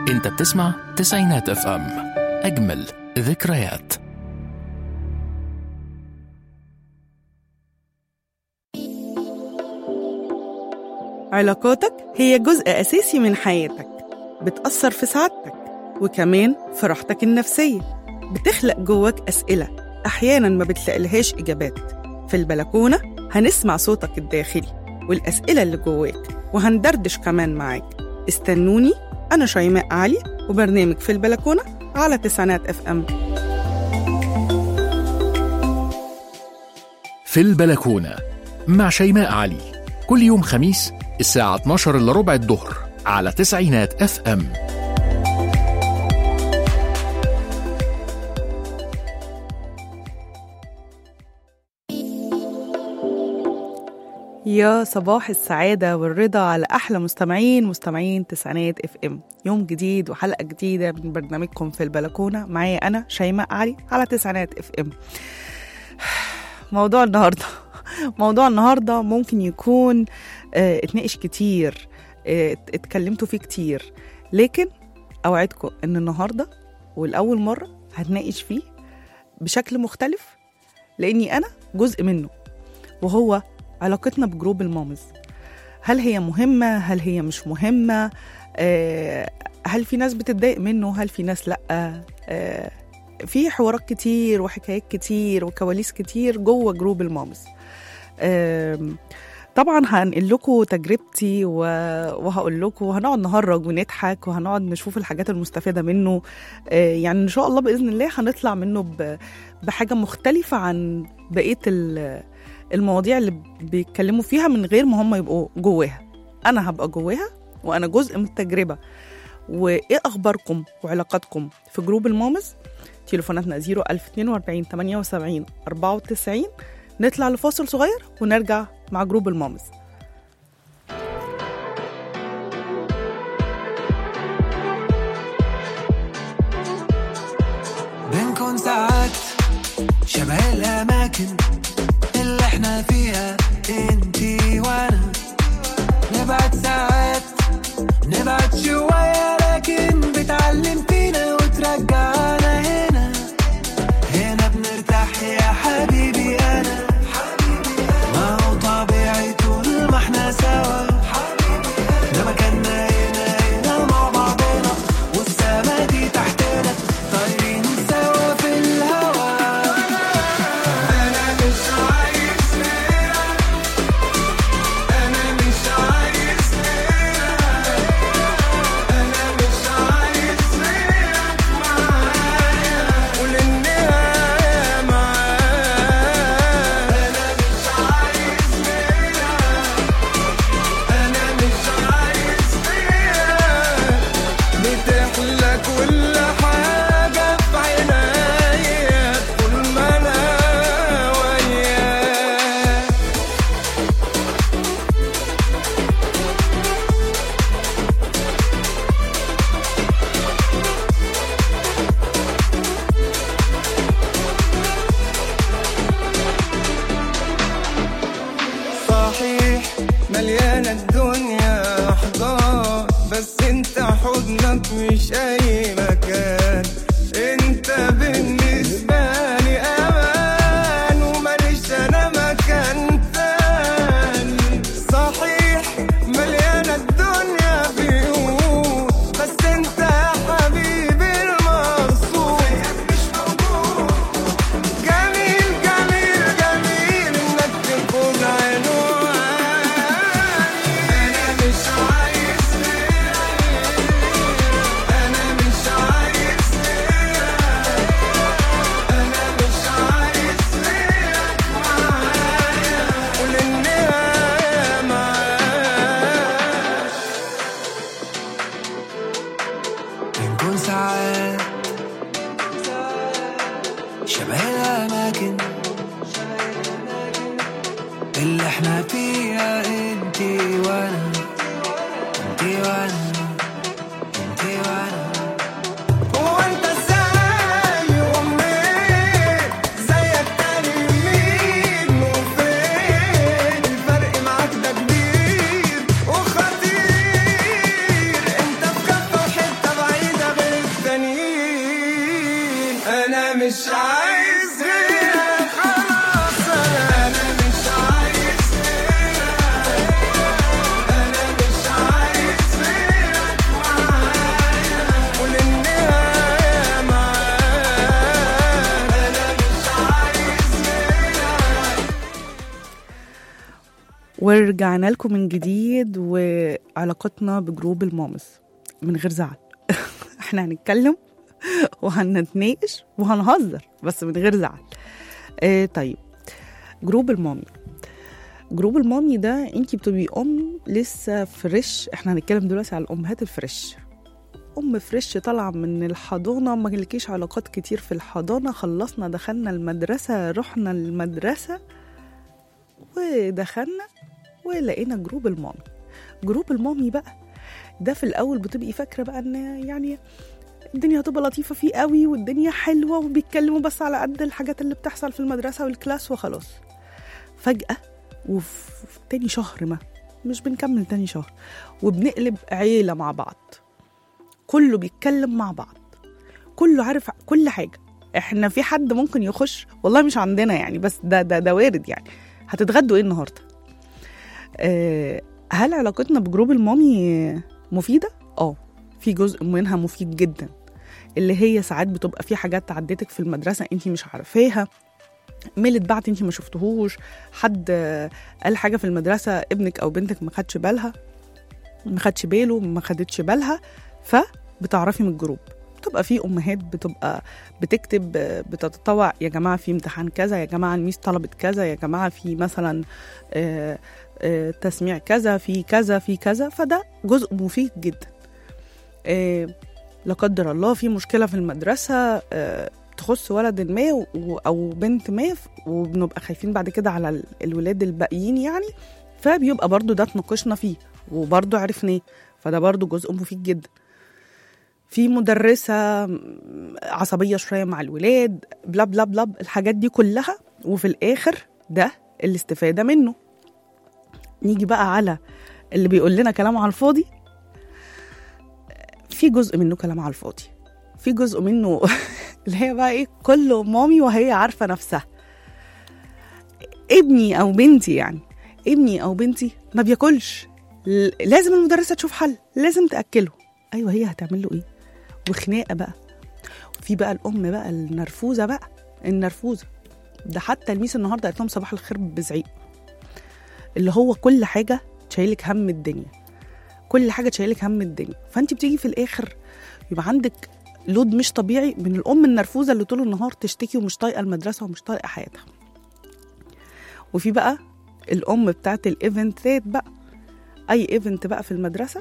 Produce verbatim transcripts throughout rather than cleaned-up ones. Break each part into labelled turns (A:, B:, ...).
A: انت بتسمع تسعينات اف ام، اجمل ذكريات.
B: علاقاتك هي جزء أساسي من حياتك، بتأثر في سعادتك وكمان في راحتك النفسية. بتخلق جواك أسئلة أحياناً ما بتلاقيلهاش إجابات. في البلكونة هنسمع صوتك الداخلي والأسئلة اللي جواك، وهندردش كمان معاك. استنوني، أنا شيماء علي، وبرنامج في البلكونة على تسعينات اف ام.
A: في البلكونة مع شيماء علي، كل يوم خميس الساعة اتناشر إلا ربع الظهر على تسعينات اف ام.
B: يا صباح السعادة والرضا على أحلى مستمعين مستمعين تسعينات اف ام. يوم جديد وحلقة جديدة من برنامجكم في البلكونة، معايا أنا شيماء علي على تسعينات اف ام. موضوع النهاردة موضوع النهاردة ممكن يكون اه اتناقش كتير، اه اتكلمتوا فيه كتير، لكن أوعدكم أن النهاردة والأول مرة هتناقش فيه بشكل مختلف، لأني أنا جزء منه، وهو علاقتنا بجروب المامز. هل هي مهمة؟ هل هي مش مهمة؟ آه، هل في ناس بتتضايق منه؟ هل في ناس لأ؟ آه، في حوارات كتير وحكايات كتير وكواليس كتير جوه جروب المامز. آه، طبعا هنقل لكم تجربتي وهقول لكم، وهنقعد نهرج ونضحك وهنقعد نشوف الحاجات المستفادة منه. آه، يعني إن شاء الله بإذن الله هنطلع منه بحاجة مختلفة عن بقية المواضيع اللي بيتكلموا فيها من غير ما هم يبقوا جواها. أنا هبقى جواها وأنا جزء من التجربة. وإيه أخباركم وعلاقاتكم في جروب المامز؟ تليفوناتنا زيرو ألف اتنين وأربعين تمانية وسبعين أربعة وتسعين. نطلع لفاصل صغير ونرجع مع جروب المامز.
C: بنكون ساعات شبه الأماكن اللي احنا فيها انتي وانا، نبعد ساعات نبعد شوية، لكن بتعلم فينا وترجعنا هنا. هنا بنرتاح يا حبيبي أنا، ما هو طبيعي طول ما احنا سوا. ده مكاننا هنا هنا مع بعضنا، والسما دي تحتنا طايرين سوا في الهوا. أنا مش عايز غيرك، أنا مش عايز غيرك، أنا مش عايز غيرك معايا وللنهاية معايا. أنا مش عايز غيرك، أنا مش عايز غيرك، بتحلى كل حاجة في عنايا طول ما أنا وياك. صحيح مليانة الدنيا أحضان، بس انت حضنك مش أي مكان. انت بالنسبة لي أمان، وماليش أنا مكان تاني. صحيح مليانة الدنيا بيوت، بس انت يا حبيبي المقصود مش موجود. جميل جميل جميل انك تكون عنواني. انا مش عايز غيرك، انا مش عايز غيرك، انا مش عايز غيرك معايا وللنهاية معايا. بنكون ساعات شبه الأماكن اللي احنا فيها انتي وانا، انتي وانا، انتي وانا. هو انت ازاي ومنين زيك تاني مين وفين؟ الفرق معاك ده كبير وخطير، انت في كفة وحتة بعيد.
B: ورجعنا لكم من جديد وعلاقتنا بجروب المامز من غير زعل. احنا هنتكلم وهنتناقش وهنهزر بس من غير زعل. اه طيب، جروب المامي جروب المامي ده انتي بتبقي ام لسه فريش. احنا هنتكلم دلوقتي على الامهات الفريش. ام فريش طالعه من الحضانه، ما لكيش علاقات كتير في الحضانه، خلصنا دخلنا المدرسه، رحنا المدرسه ودخلنا ولقينا جروب المامي. جروب المامي بقى ده في الاول بتبقي فاكره بقى ان يعني الدنيا هتبقى لطيفه فيه قوي والدنيا حلوه وبيتكلموا بس على قد الحاجات اللي بتحصل في المدرسه والكلاس وخلاص. فجاه وفي تاني شهر ما مش بنكمل تاني شهر وبنقلب عيله مع بعض، كله بيتكلم مع بعض، كله عارف كل حاجه. احنا في حد ممكن يخش، والله مش عندنا يعني، بس ده ده ده وارد يعني، هتتغدوا ايه النهارده؟ أه هل علاقتنا بجروب المامي مفيده؟ اه في جزء منها مفيد جدا، اللي هي ساعات بتبقى في حاجات عدتك في المدرسه انتي مش عارفاها، ميل اتبعت انتي ما شفتهوش، حد قال حاجه في المدرسه ابنك او بنتك ما خدش بالها ما خدش باله ما خدتش بالها، فبتعرفي من الجروب. بتبقى في امهات بتبقى بتكتب بتتطوع، يا جماعه في امتحان كذا، يا جماعه الميس طلبت كذا، يا جماعه في مثلا آآ آآ تسميع كذا، في كذا في كذا. فده جزء مفيد جدا. لا قدر الله في مشكله في المدرسه تخص ولد ما او بنت ما، وبنبقى خايفين بعد كده على الولاد الباقيين يعني، فبيبقى برضو ده تناقشنا فيه وبرضو عرفناه، فده برضو جزء مفيد جدا. في مدرسة عصبية شوية مع الولاد، بلا بلا بلا الحاجات دي كلها، وفي الآخر ده الاستفادة منه. نيجي بقى على اللي بيقول لنا كلام على الفاضي. في جزء منه كلام على الفاضي، في جزء منه اللي هي بقى ايه، كله مامي وهي عارفة نفسها. ابني أو بنتي يعني ابني أو بنتي ما بياكلش، لازم المدرسة تشوف حل، لازم تأكله. أيوة، هي هتعمل له ايه؟ وخناقه بقى. في بقى الام بقى النرفوزه بقى النرفوزه ده، حتى الميس النهارده قالت لهم صباح الخير بزعيق، اللي هو كل حاجه شايلك هم الدنيا، كل حاجه شايلك هم الدنيا. فانت بتيجي في الاخر يبقى عندك لود مش طبيعي من الام النرفوزه اللي طول النهار تشتكي ومش طايقه المدرسه ومش طايقه حياتها. وفي بقى الام بتاعت الايفنتات بقى، اي ايفنت بقى في المدرسه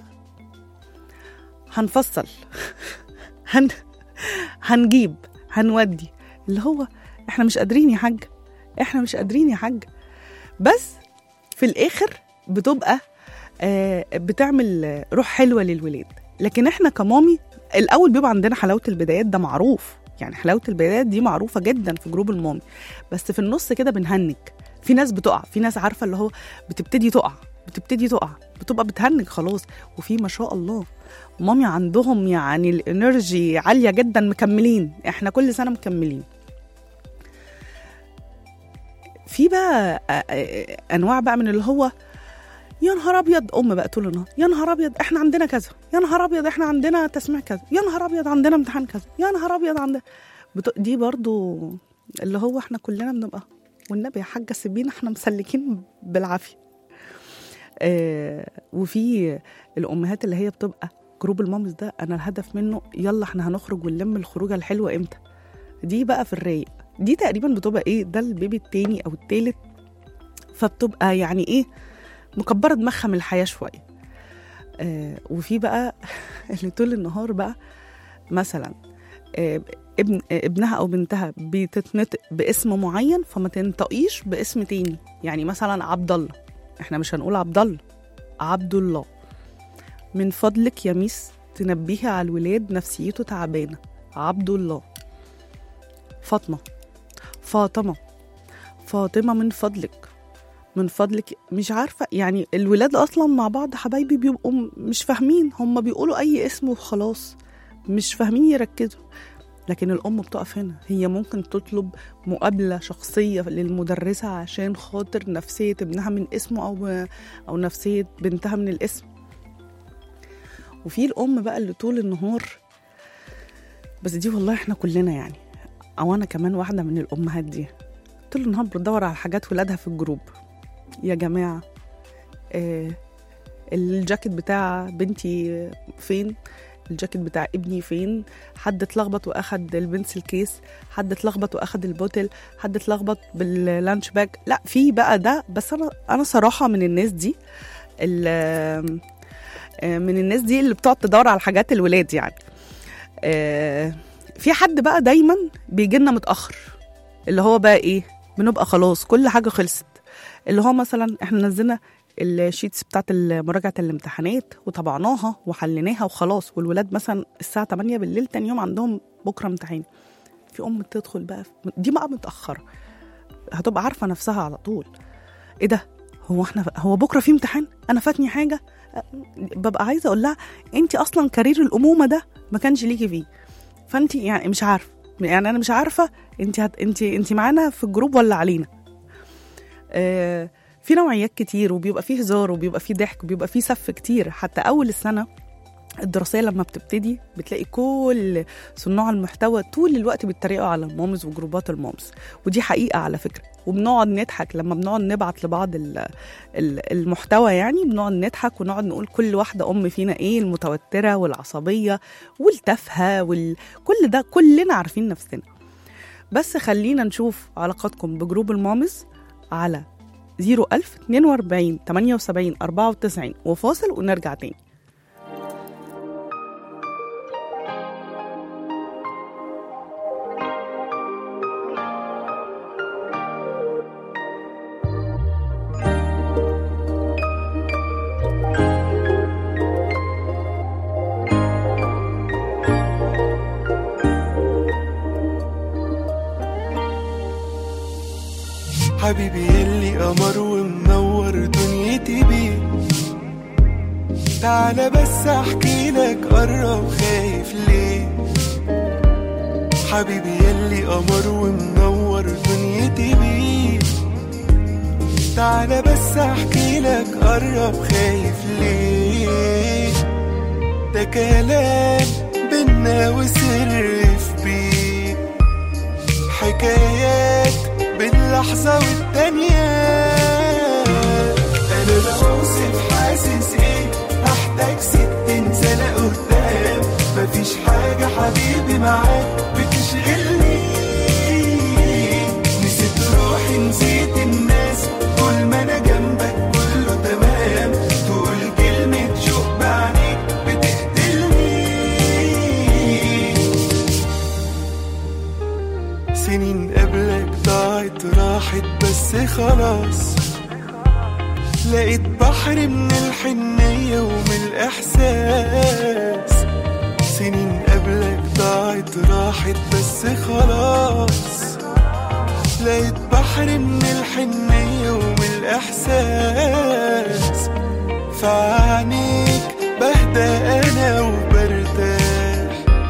B: هنفصل هن... هنجيب هنودي، اللي هو احنا مش قادرين يا حاج، احنا مش قادرين يا حاج. بس في الاخر بتبقى آه بتعمل روح حلوة للولاد. لكن احنا كمامي الاول بيبقى عندنا حلاوة البدايات، ده معروف يعني، حلاوة البدايات دي معروفة جدا في جروب المامي. بس في النص كده بنهنج، في ناس بتقع، في ناس عارفة اللي هو بتبتدي تقع بتبتدي تقع بتبقى بتهنج خلاص. وفي ما شاء الله مامي عندهم يعني الانرجي عالية جدا، مكملين، احنا كل سنة مكملين. في بقى انواع بقى من اللي هو يا نهار ابيض، ام بقى طول النهار يا نهار ابيض احنا عندنا كذا، يا نهار ابيض احنا عندنا تسميع كذا، يا نهار ابيض عندنا امتحان كذا، يا نهار ابيض عندنا بت... دي برضو اللي هو احنا كلنا بنبقى والنبي يا حاجة سيبينا احنا مسلكين بالعافية. آه وفي الامهات اللي هي بتبقى جروب المامز ده انا الهدف منه يلا احنا هنخرج ونلم الخروجه الحلوه امتى. دي بقى في الرايق، دي تقريبا بتبقى ايه، ده البيبي التاني او التالت، فبتبقى يعني ايه مكبره دماغها من الحياه شويه. آه وفي بقى اللي طول النهار بقى مثلا آه ابن آه ابنها او بنتها بتتنطق باسم معين فما تنطقيش باسم تاني، يعني مثلا عبد الله، احنا مش هنقول عبد الله، عبد الله. من فضلك يا ميس تنبهي على الولاد نفسيته تعبانه، عبد الله. فاطمه فاطمه فاطمه من فضلك من فضلك. مش عارفه يعني الولاد اصلا مع بعض حبايبي بيبقوا مش فاهمين، هم بيقولوا اي اسم وخلاص، مش فاهمين يركزوا. لكن الام بتقف هنا، هي ممكن تطلب مقابله شخصيه للمدرسه عشان خاطر نفسيه ابنها من اسمه او او نفسيه بنتها من الاسم. وفي الام بقى اللي طول النهار، بس دي والله احنا كلنا يعني، او انا كمان واحده من الامهات دي، طول النهار بتدور على حاجات ولادها في الجروب. يا جماعه آه الجاكيت بتاع بنتي فين، الجاكيت بتاع ابني فين، حد اتلخبط واخد البنسل كيس، حد اتلخبط واخد البوتل، حد اتلخبط باللانش باج. لا في بقى ده. بس انا انا صراحه من الناس دي من الناس دي اللي بتقعد تدور على حاجات الولاد يعني. في حد بقى دايما بيجي لنا متاخر، اللي هو بقى ايه، بنبقى خلاص كل حاجه خلصت، اللي هو مثلا احنا نزلنا الشيتس بتاعت مراجعة الامتحانات وطبعناها وحليناها وخلاص، والولاد مثلا الساعة تمانية بالليل تاني يوم عندهم بكرة امتحان. في أم تدخل بقى دي بقى متأخرة، هتبقى عارفة نفسها على طول، ايه ده، هو احنا هو بكرة في امتحان، انا فاتني حاجة. ببقى عايزة اقول لها انت اصلا كارير الأمومة ده ما كانش ليكي فيه، فانت يعني مش عارفة، يعني انا مش عارفة انت هت... انت انت معانا في الجروب ولا علينا. آه في نوعيات كتير، وبيبقى فيه هزار وبيبقى فيه ضحك وبيبقى فيه سف كتير. حتى أول السنة الدراسية لما بتبتدي بتلاقي كل صناع المحتوى طول الوقت بيتريقوا على المامز وجروبات المامز، ودي حقيقة على فكرة. وبنقعد نضحك لما بنقعد نبعت لبعض المحتوى، يعني بنقعد نضحك ونقعد نقول كل واحدة أم فينا إيه، المتوترة والعصبية والتافهة وال... كل ده كلنا عارفين نفسنا. بس خلينا نشوف علاقاتكم بجروب المامز على زيرو ألف اتنين وأربعين تمانية وسبعين أربعة وتسعين وفاصل ونرجع تاني.
C: حبيبي اللي قمر ومنور دنيتي بيه، تعالى بس احكي لك، قرب خايف ليه. حبيبي اللي قمر ومنور دنيتي بيه، تعالى بس احكي لك، قرب خايف ليه. ده كلام بينا وسر في بيه، حكايات باللحظة والتانية. أنا لو أوصف حاسس إيه هحتاج ستين سنة قدام. مفيش حاجة حبيبي معاك بتشغلني، نسيت روحي نسيت الناس، طول ما أنا جنبك كله تمام. تقول كلمة شوق بعينيك بتقتلني. سنين قبلك ضاعت راحت بس خلاص، لقيت بحر من الحنية ومن الإحساس. سنين قبلك ضاعت راحت بس خلاص، لقيت بحر من الحنية ومن الإحساس. فعنيك بهدى أنا وبرتاح،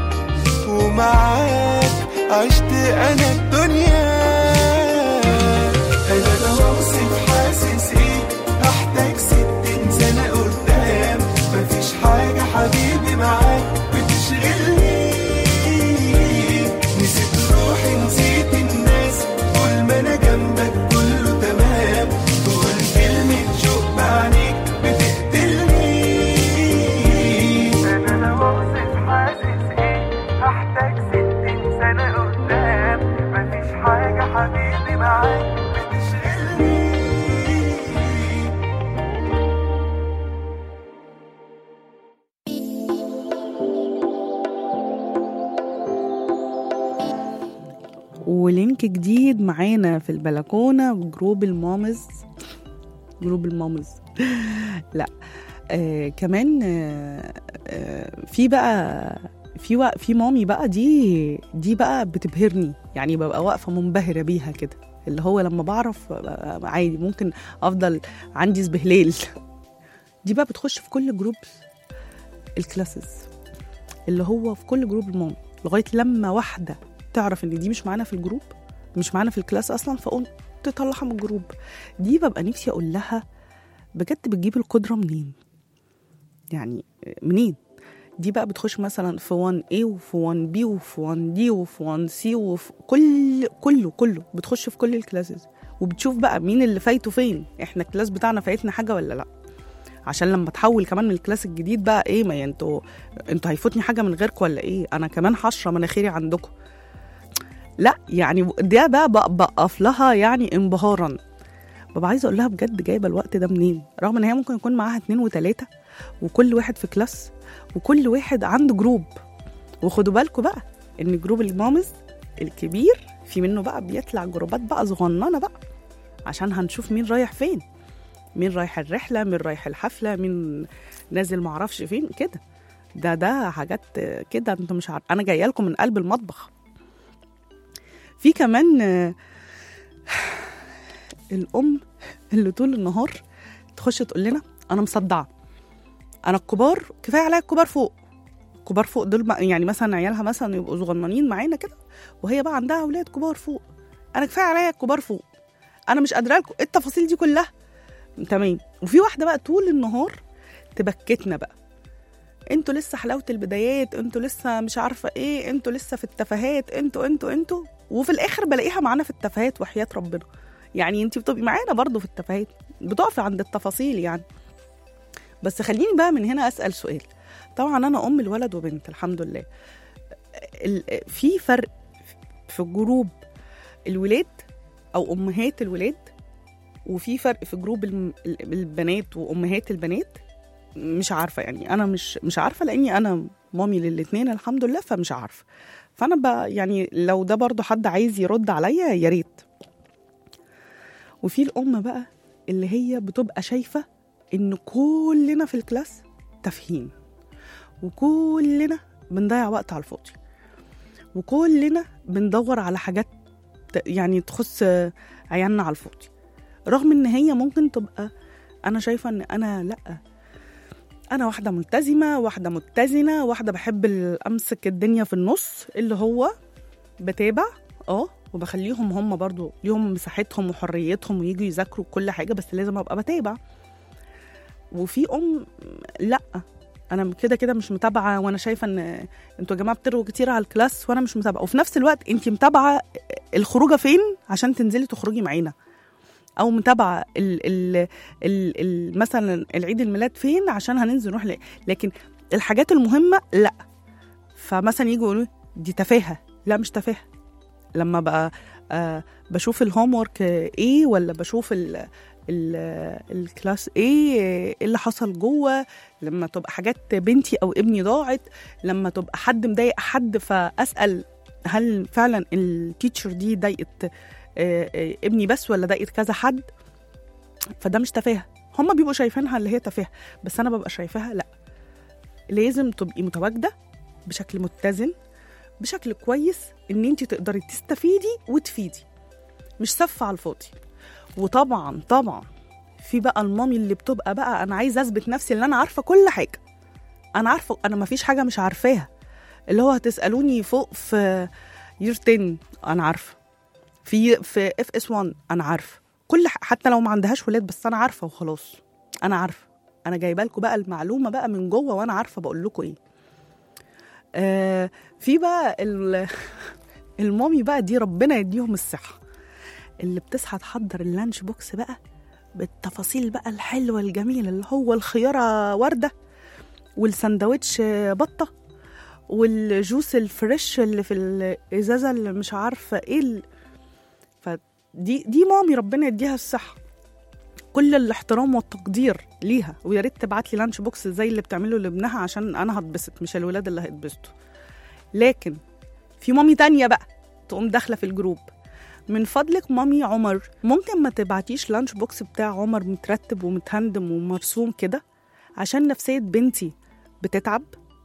C: ومعاك عشت أنا الدنيا. أنا لو أوصف حاسس إيه هحتاج ستين سنة قدام. مفيش حاجة حبيبي معاك بتشغلني، نسيت روحي نسيت الناس، طول ما أنا جنبك كله تمام. تقول كلمة شوق بعينيك بتقتلني. أنا لو أوصف حاسس إيه هحتاج ستين سنة قدام. مفيش حاجة حبيبي معاك بتشغلني.
B: ولينك جديد معانا في البلكونة جروب المامز. جروب المامز لا آه كمان آه آه في بقى في وق... في مامي بقى دي دي بقى بتبهرني، يعني ببقى واقفة منبهرة بيها كده، اللي هو لما بعرف عادي ممكن أفضل عندي زبهليل. دي بقى بتخش في كل جروب الكلاسز، اللي هو في كل جروب المام، لغاية لما واحدة تعرف ان دي مش معانا في الجروب، مش معانا في الكلاس اصلا، فقوم تطلعها من الجروب. دي ببقى نفسي اقول لها بجد بتجيب القدرة منين، يعني منين؟ دي بقى بتخش مثلا في واحد إيه وفي واحد بي وفي واحد دي وفي واحد سي وفي كل كله كله بتخش في كل الكلاسز، وبتشوف بقى مين اللي فايته فين. احنا الكلاس بتاعنا فايتنا حاجة ولا لا. عشان لما تحول كمان من الكلاس الجديد بقى ايه، ما انتوا انتوا هيفوتني حاجه من غيركم ولا ايه؟ انا كمان حشره مناخيري عندكم. لا يعني ده بقى بقف لها يعني انبهارا، ببقى عايزه اقول لها بجد جايبه الوقت ده منين؟ رغم ان هي ممكن يكون معاها اتنين وتلاته وكل واحد في كلاس وكل واحد عنده جروب. وخدوا بالكم بقى ان جروب المامز الكبير في منه بقى بيطلع جروبات بقى صغننه بقى، عشان هنشوف مين رايح فين، مين رايح الرحله، مين رايح الحفله، مين نازل معرفش فين كده. ده ده حاجات كده انتوا مش عارف. انا جايه لكم من قلب المطبخ. في كمان الام اللي طول النهار تخش تقول لنا انا مصدعه، انا الكبار كفايه عليا الكبار فوق. الكبار فوق دول يعني مثلا عيالها مثلا يبقوا صغننين معانا كده، وهي بقى عندها اولاد كبار فوق. انا كفايه عليا الكبار فوق، انا مش قادره لكم التفاصيل دي كلها. تمام. وفي واحده بقى طول النهار تبكتنا بقى، انتوا لسه حلاوه البدايات، انتوا لسه مش عارفه ايه، انتوا لسه في التفاهات، انتوا انتوا انتوا وفي الاخر بلاقيها معانا في التفاهات وحياه ربنا. يعني انتي بتبقي معانا برضو في التفاهات، بتقفي عند التفاصيل يعني. بس خليني بقى من هنا اسال سؤال. طبعا انا ام الولد وبنت الحمد لله. في فرق في جروب الولاد او امهات الولاد، وفي فرق في جروب البنات وامهات البنات؟ مش عارفه يعني، انا مش مش عارفه لاني انا مامي للاثنين الحمد لله، فمش عارفه. فانا بقى يعني لو ده برضو حد عايز يرد عليا يا ريت. وفي الام بقى اللي هي بتبقى شايفه ان كلنا في الكلاس تافهين، وكلنا بنضيع وقت على الفاضي، وكلنا بندور على حاجات يعني تخص عيالنا على الفاضي، رغم ان هي ممكن تبقى انا شايفه ان انا لا، انا واحده ملتزمه، واحده متزنه، واحده بحب امسك الدنيا في النص، اللي هو بتابع اه وبخليهم هم برضو ليهم مساحتهم وحريتهم ويجوا يذاكروا كل حاجه، بس لازم ابقى بتابع. وفي ام لا، انا كده كده مش متابعه، وانا شايفه ان انتوا يا جماعه بتروا كتير على الكلاس وانا مش متابعه، وفي نفس الوقت انت متابعه الخروجه فين عشان تنزلي تخرجي معانا، او متابعه ال ال ال ال مثلا العيد الميلاد فين عشان هننزل نروح ل... لكن الحاجات المهمه لا. فمثلا يجوا يقولوا دي تفاهه، لا مش تفاهه. لما بقى آه بشوف الهوم ورك ايه، ولا بشوف ال ال الكلاس ايه، ايه اللي حصل جوه، لما تبقى حاجات بنتي او ابني ضاعت، لما تبقى حد مضايق حد فاسال هل فعلا التيتشر دي ضايقت ابني بس ولا ضايقت كذا حد. فده مش تفاهه، هم بيبقوا شايفينها اللي هي تفاهه، بس انا ببقى شايفاها لا، لازم تبقي متواجده بشكل متزن، بشكل كويس، ان انت تقدري تستفيدي وتفيدي، مش سفه على الفاضي. وطبعا طبعا في بقى المامي اللي بتبقى بقى انا عايزه اثبت نفسي ان انا عارفه كل حاجه، انا عارفه، انا ما فيش حاجه مش عارفاها، اللي هو هتسالوني فوق في يير عشرة انا عارفه، في في اف اس واحد انا عارفه كل ح... حتى لو ما عندهاش ولاد، بس انا عارفه وخلاص، انا عارفه، انا جايبه لكم بقى المعلومه بقى من جوه وانا عارفه بقول لكم ايه. آه في بقى ال... المامي بقى دي ربنا يديهم الصحه، اللي بتصحى تحضر اللانش بوكس بقى بالتفاصيل بقى الحلوه الجميله، اللي هو الخياره ورده، والساندوتش بطه، والجوس الفريش اللي في الازازه اللي مش عارفه ايه ال... فدي دي مامي ربنا يديها الصحه، كل الاحترام والتقدير ليها، ويا ريت تبعت لي لانش بوكس زي اللي بتعمله لابنها عشان انا هتبسط مش الولاد اللي هيتبسطوا. لكن في مامي تانية بقى تقوم داخله في الجروب، من فضلك مامي عمر ممكن ما تبعتيش لانش بوكس بتاع عمر مترتب ومتهندم ومرسوم كده عشان نفسيه بنتي بتتعب.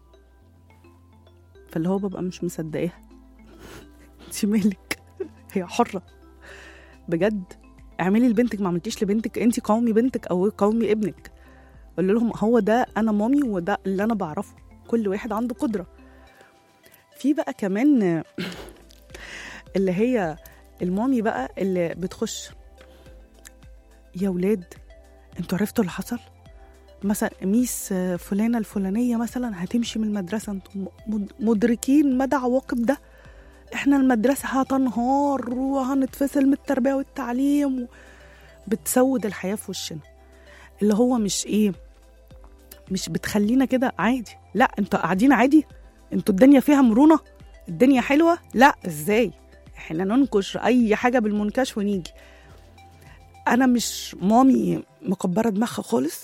B: فاللي هو ببقى مش مصدقاها انتي مالك، هي حره بجد، اعملي لبنتك، ما عملتيش لبنتك انتي قومي بنتك او قومي ابنك. قول لهم هو ده انا مامي وده اللي انا بعرفه، كل واحد عنده قدره. في بقى كمان اللي هي المامي بقى اللي بتخش يا ولاد انتوا عرفتوا اللي حصل، مثلا ميس فلانه الفلانيه مثلا هتمشي من المدرسه، انتوا مدركين مدى عواقب ده، احنا المدرسه هتنهار وهنتفصل من التربيه والتعليم، بتسود الحياه في وشنا. اللي هو مش ايه مش بتخلينا كده عادي. لا انتوا قاعدين عادي، انتوا الدنيا فيها مرونة، الدنيا حلوة. لا ازاي احنا ننكش اي حاجة بالمنكش ونيجي. انا مش مامي مكبرة دماغها خالص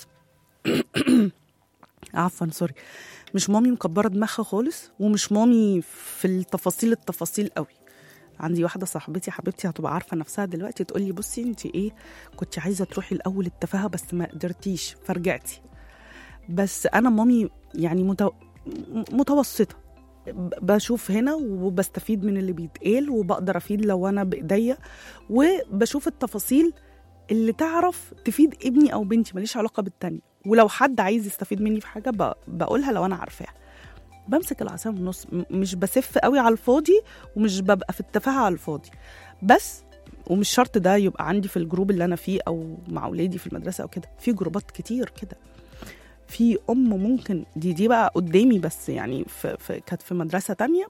B: عفوا سوري مش مامي مكبرة دماغها خالص، ومش مامي في التفاصيل التفاصيل قوي. عندي واحدة صاحبتي حبيبتي هتبقى عارفة نفسها دلوقتي، تقول لي بصي انت ايه كنت عايزة تروحي الاول التفاهة بس ما قدرتيش فرجعتي. بس انا مامي يعني متو... متوسطة، بشوف هنا وبستفيد من اللي بيتقال وبقدر افيد لو انا بايديا، وبشوف التفاصيل اللي تعرف تفيد ابني او بنتي، ماليش علاقة بالتانية. ولو حد عايز يستفيد مني في حاجة ب... بقولها لو انا عارفاها. بمسك العصاية من النص، مش بسف قوي على الفاضي ومش ببقى في التفاهة على الفاضي بس. ومش شرط ده يبقى عندي في الجروب اللي انا فيه او مع اولادي في المدرسة او كده، في جروبات كتير كده. في ام ممكن دي دي بقى قدامي بس يعني في, في كانت في مدرسة تانية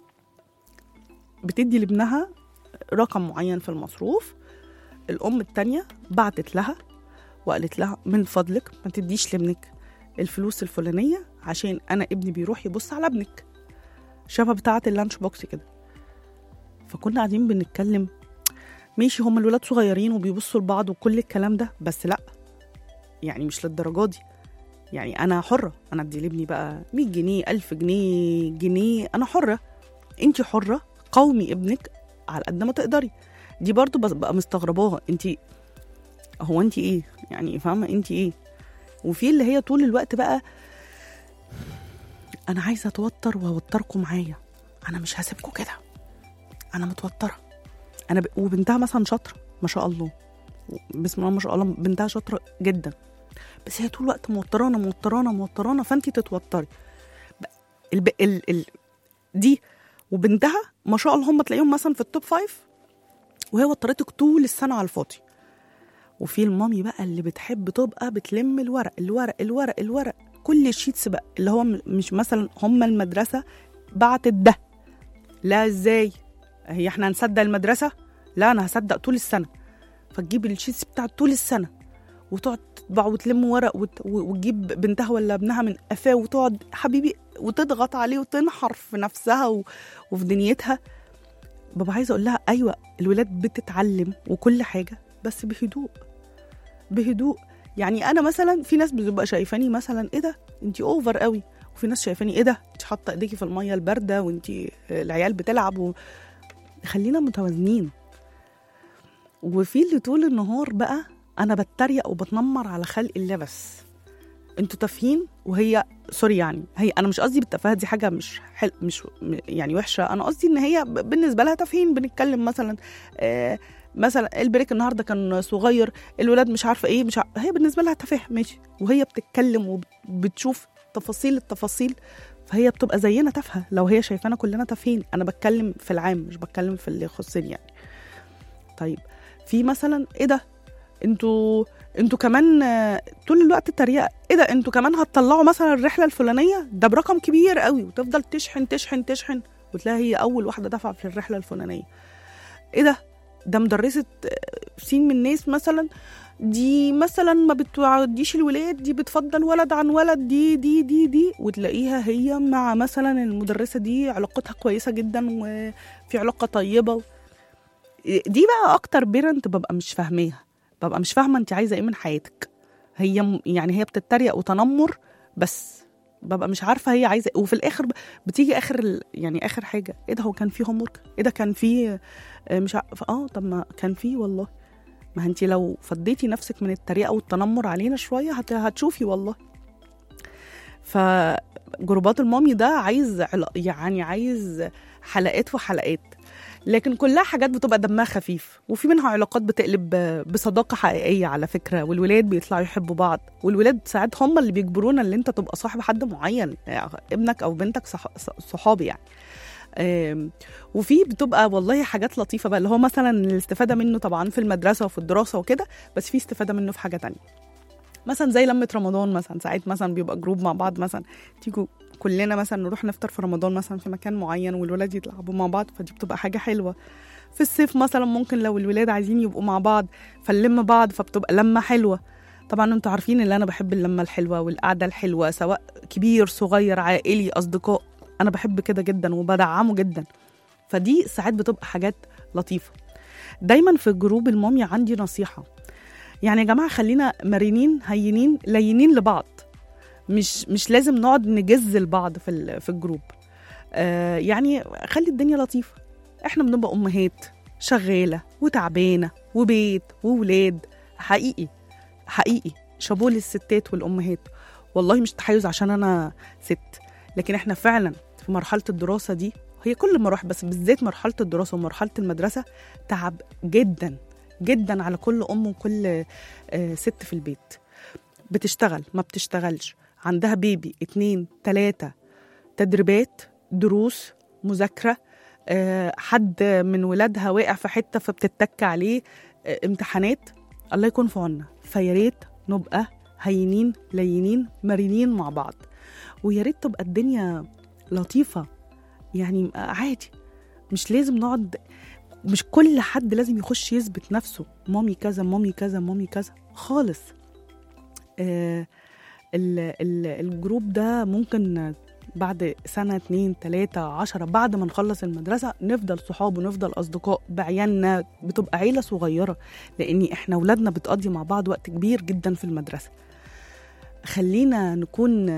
B: بتدي لابنها رقم معين في المصروف. الام التانية بعتت لها وقالت لها من فضلك ما تديش لابنك الفلوس الفلانية عشان أنا ابني بيروح يبص على ابنك، شبه بتاعة اللانش بوكس كده. فكنا قاعدين بنتكلم ماشي هم الولاد صغيرين وبيبصوا لبعض وكل الكلام ده، بس لأ يعني مش للدرجة دي. يعني أنا حرة، أنا أدي لابني بقى مية جنيه ألف جنيه جنيه، أنا حرة. أنتي حرة، قومي ابنك على قد ما تقدري. دي برضو بقى مستغرباها، أنتي هو أنتي إيه يعني فاهمة أنتي إيه. وفي اللي هي طول الوقت بقى أنا عايزة أتوتر وأوتركم معايا، أنا مش هسيبكم كده، أنا متوترة. أنا ب... وبنتها مثلا شاطرة ما شاء الله، بسم الله ما شاء الله بنتها شاطرة جدا، بس هي طول الوقت موترانا موترانا موترانا فأنتي تتوتري. الب... ال... ال... دي وبنتها ما شاء الله هم تلاقيهم مثلا في التوب فايف وهي وترتك طول السنة على الفاضي. وفي المامي بقى اللي بتحب تبقى بتلم الورق الورق الورق الورق كل الشيتس بقى، اللي هو مش مثلا هم المدرسة بعتت ده، لا ازاي هي احنا هنصدق المدرسة؟ لا انا هصدق طول السنة. فتجيب الشيتس بتاعت طول السنة وتقعد تطبع وتلم ورق وت... وتجيب بنتها ولا ابنها من قفاه وتقعد حبيبي وتضغط عليه وتنحر في نفسها و... وفي دنيتها. بابا عايزة اقول لها ايوه الولاد بتتعلم وكل حاجة بس بهدوء بهدوء. يعني انا مثلا في ناس بتبقى شايفاني مثلا ايه ده انتي اوفر قوي، وفي ناس شايفاني ايه ده انتي حاطه ايديكي في الميه البارده وانتي العيال بتلعب و... خلينا متوازنين. وفي اللي طول النهار بقى انا بتريق وبتنمر على خلق الله، بس انتوا تافهين. وهي سوري يعني هي انا مش قصدي بالتفاهه دي حاجه مش حل... مش يعني وحشه، انا قصدي ان هي بالنسبه لها تافهين. بنتكلم مثلا آه مثلا البريك النهارده كان صغير، الولاد مش عارفه ايه، مش عارفة. هي بالنسبه لها تفاهه ماشي، وهي بتتكلم وبتشوف تفاصيل التفاصيل، فهي بتبقى زينا تافهه لو هي شايفانا كلنا تافهين. انا بتكلم في العام مش بتكلم في اللي يخصني يعني. طيب في مثلا ايه ده انتوا انتوا كمان طول الوقت تريقه، ايه ده انتوا كمان هتطلعوا مثلا الرحله الفلانيه ده برقم كبير قوي، وتفضل تشحن تشحن تشحن وتلاقي هي اول واحده دفع في الرحله الفلانيه. ايه ده ده مدرسة سين من الناس مثلا دي مثلا ما بتعديش الولاد، دي بتفضل ولد عن ولد، دي دي دي دي وتلاقيها هي مع مثلا المدرسة دي علاقتها كويسة جدا وفي علاقة طيبة. دي بقى أكتر بيرنت ببقى مش فاهماها، ببقى مش فاهمة أنت عايزة إيه من حياتك. هي يعني هي بتتريق وتنمر بس ببقى مش عارفه هي عايزه. وفي الاخر بتيجي اخر يعني اخر حاجه ايه ده هو كان فيه هوم ورك، ايه ده كان فيه مش عارفه اه طب ما كان فيه والله. ما انتي لو فضيتي نفسك من التريقه والتنمر علينا شويه هت... هتشوفي والله. فجروبات المامي ده عايز يعني عايز حلقات وحلقات، لكن كلها حاجات بتبقى دمها خفيف، وفي منها علاقات بتقلب بصداقة حقيقية على فكرة، والولاد بيطلعوا يحبوا بعض، والولاد ساعات هم اللي بيجبرونا اللي انت تبقى صاحب حد معين، يعني ابنك او بنتك صح... صحابي يعني. وفي بتبقى والله حاجات لطيفة بقى اللي هو مثلا الاستفادة منه طبعا في المدرسة وفي الدراسة وكده، بس في استفادة منه في حاجة تانية مثلا زي لمة رمضان مثلا. ساعات مثلا بيبقى جروب مع بعض مثلا تيجوا كلنا مثلا نروح نفطر في رمضان مثلا في مكان معين والولاد يلعبوا مع بعض، فدي بتبقى حاجة حلوة. في الصيف مثلا ممكن لو الولاد عايزين يبقوا مع بعض فنلم بعض، فبتبقى لمة حلوة. طبعا انتوا عارفين ان انا بحب اللمه الحلوه والقعده الحلوه، سواء كبير صغير عائلي اصدقاء، انا بحب كده جدا وبدعمه جدا. فدي ساعات بتبقى حاجات لطيفه. دايما في الجروب المامي عندي نصيحه، يعني يا جماعه خلينا مرنين هينين لينين لبعض، مش مش لازم نقعد نجز لبعض في في الجروب. آه يعني خلي الدنيا لطيفه. احنا بنبقى امهات شغاله وتعبانه وبيت وولاد، حقيقي حقيقي شابوه للستات والامهات، والله مش تحيز عشان انا ست، لكن احنا فعلا في مرحله الدراسه دي، هي كل مراحل بس بالذات مرحله الدراسه ومرحله المدرسه تعب جدا جدا على كل ام وكل آه ست في البيت، بتشتغل ما بتشتغلش، عندها بيبي اتنين تلاتة، تدريبات، دروس، مذاكرة، أه حد من ولادها واقع في حتة فبتتك عليه، أه امتحانات، الله يكون في عنا. فياريت نبقى هينين لينين مرنين مع بعض، وياريت تبقى الدنيا لطيفة، يعني عادي، مش لازم نقعد، مش كل حد لازم يخش يثبت نفسه مامي كذا مامي كذا مامي كذا خالص. أه الجروب ده ممكن بعد سنة اتنين تلاتة عشرة بعد ما نخلص المدرسة نفضل صحاب ونفضل أصدقاء بعيالنا، بتبقى عيلة صغيرة، لأن إحنا ولادنا بتقضي مع بعض وقت كبير جدا في المدرسة. خلينا نكون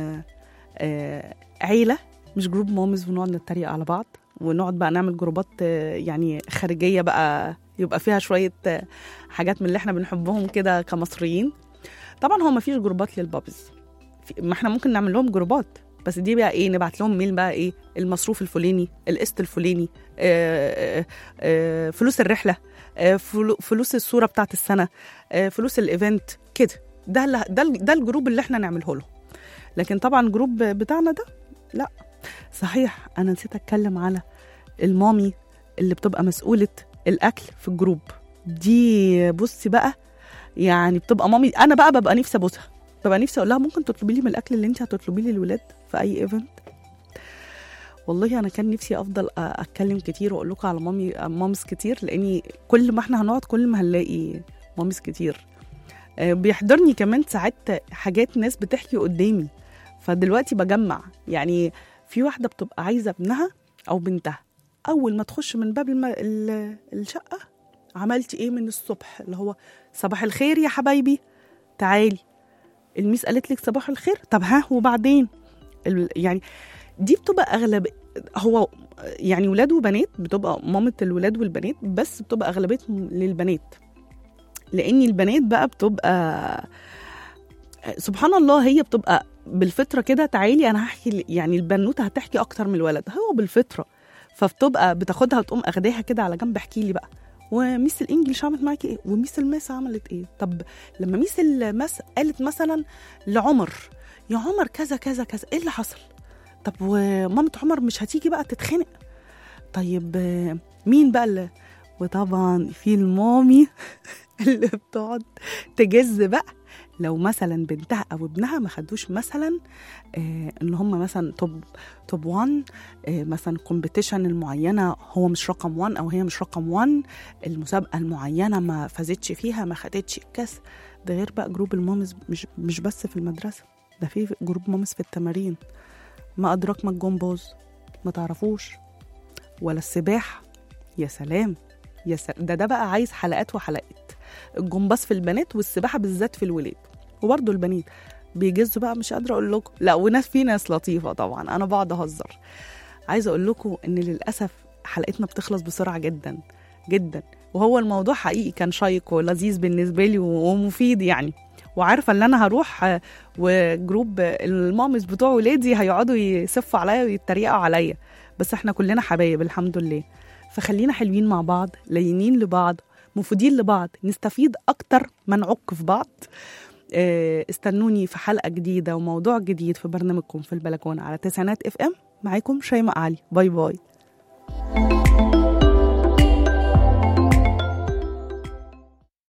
B: عيلة مش جروب مامز ونقعد نتريق على بعض ونقعد بقى نعمل جروبات يعني خارجية بقى يبقى فيها شوية حاجات من اللي احنا بنحبهم كده كمصريين. طبعا هو ما فيش جروبات للبابز، ما احنا ممكن نعمل لهم جروبات، بس دي بقى ايه، نبعت لهم ميل بقى ايه المصروف الفلاني، القسط الفلاني، آآ آآ فلوس الرحله، فلوس الصوره بتاعت السنه، فلوس الايفنت كده. ده ده ده الجروب اللي احنا نعمله له. لكن طبعا جروب بتاعنا ده لا. صحيح انا نسيت اتكلم على المامي اللي بتبقى مسؤوله الاكل في الجروب دي. بصي بقى يعني بتبقى مامي، انا بقى ببقى نفسي ابوسها، ببقى نفسي اقول لها ممكن تطلبي لي من الاكل اللي انت هتطلبيه للولاد في اي ايفنت. والله انا كان نفسي افضل اتكلم كتير واقول لكم على مامي مامس كتير، لاني كل ما احنا هنقعد كل ما هنلاقي مامس كتير. بيحضرني كمان ساعات حاجات ناس بتحكي قدامي، فدلوقتي بجمع. يعني في واحده بتبقى عايزه ابنها او بنتها اول ما تخش من باب الم... الشقه، عملتي ايه من الصبح، اللي هو صباح الخير يا حبايبي تعالي، الميس قالت لك صباح الخير، طب ها وبعدين. يعني دي بتبقى اغلب، هو يعني ولاد وبنات، بتبقى مامة الولاد والبنات، بس بتبقى اغلبيتهم للبنات، لان البنات بقى بتبقى سبحان الله هي بتبقى بالفطره كده. تعالي انا هحكي، يعني البنوته هتحكي اكتر من الولد، هو بالفطره، فبتبقى بتاخدها وتقوم اخداها كده على جنب، احكي لي بقى وميس الانجليش عملت معاكي ايه، وميس الماس عملت ايه. طب لما ميس الماس قالت مثلا لعمر يا عمر كذا كذا كذا، ايه اللي حصل؟ طب ومامة عمر مش هتيجي بقى تتخنق؟ طيب مين بقى اللي... وطبعا في المامي اللي بتقعد تجز بقى لو مثلا بنتها او ابنها ما خدوش مثلا آه ان هم مثلا توب توب واحد، آه مثلا كومبيتيشن المعينه هو مش رقم واحد او هي مش رقم واحد، المسابقه المعينه ما فازتش فيها، ما خدتش الكاس. ده غير بقى جروب المامز، مش مش بس في المدرسه، ده في جروب مامز في التمارين. ما ادراك ما الجمباز، ما تعرفوش، ولا السباحه. يا سلام يا سلام، ده ده بقى عايز حلقات وحلقات. الجمباز في البنات والسباحه بالذات في الولاد، وبرضه البنات بيجزوا بقى، مش قادره اقول لكم. لا وناس، في ناس لطيفه طبعا، انا بقعد اهزر. عايزه اقول لكم ان للاسف حلقتنا بتخلص بسرعه جدا جدا، وهو الموضوع حقيقي كان شيق ولذيذ بالنسبه لي ومفيد يعني. وعارفه ان انا هروح وجروب المامز بتوع ولادي هيقعدوا يسفوا عليا ويتريقوا عليا، بس احنا كلنا حبايب الحمد لله. فخلينا حلوين مع بعض، لينين لبعض، مفيدين لبعض، نستفيد اكتر ما نعك في بعض. استنوني في حلقه جديده وموضوع جديد في برنامجكم في البلكونه على تسعينات اف ام. معاكم شيماء علي، باي باي.